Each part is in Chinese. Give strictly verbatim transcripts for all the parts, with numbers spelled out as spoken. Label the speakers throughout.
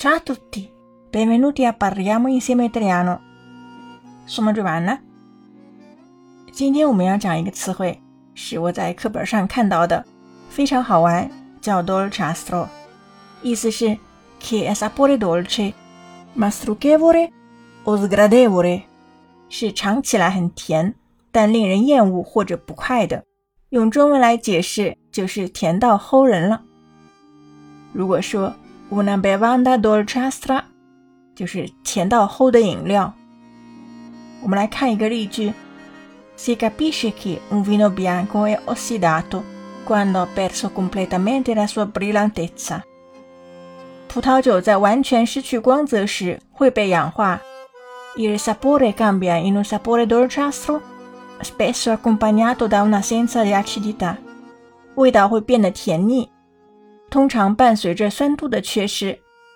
Speaker 1: Ciao a tutti, benvenuti a Parliamo Insieme Italiano. Sono Giovanna. 今天我们要讲一个词汇，是我在课本上看到的，非常好玩，叫 dolciastro， 意思是 che è sapore dolce, ma struggevole o sgradevole， 是尝起来很甜，但令人厌恶或者不快的。用中文来解释，就是甜到齁人了。如果说 una bevanda dolciastra， 就是甜到齁的饮料。我们来看一个例句。Si capisce che un vino bianco è ossidato quando ha perso completamente la sua brillantezza. 葡萄酒在完全失去光泽时会被氧化。Il sapore cambia in un sapore dolciastro, spesso accompagnato da un'assenza di acidità. 味道会变得甜腻，通常伴随着酸度的缺失。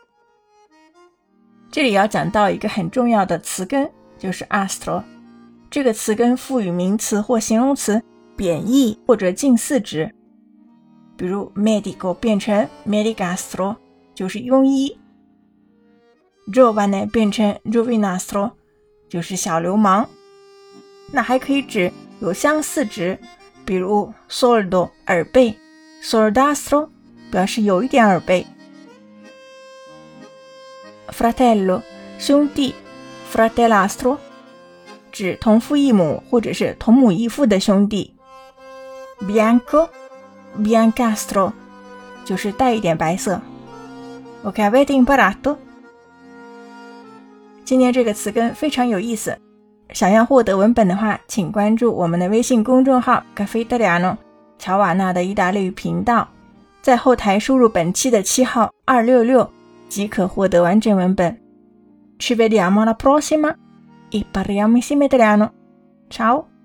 Speaker 1: 这里要讲到一个很重要的词根，就是 astro。这个词根赋予名词或形容词贬义或者近似值，比如 medico 变成 medicastro 就是庸医， giovane 变成 giovinastro 就是小流氓。那还可以指有相似值，比如 soldo 耳背， soldastro 表示有一点耳背。 fratello 兄弟， fratellastro指同父异母或者是同母异父的兄弟。 bianco biancastro 就是带一点白色。 Ok, avete imparato？ 今天这个词根非常有意思，想要获得文本的话，请关注我们的微信公众号 Caffè Italiano 乔瓦纳的意大利语频道，在后台输入本期的七号二六六即可获得完整文本。 Ci vediamo alla prossima e parliamo insieme italiano. Ciao!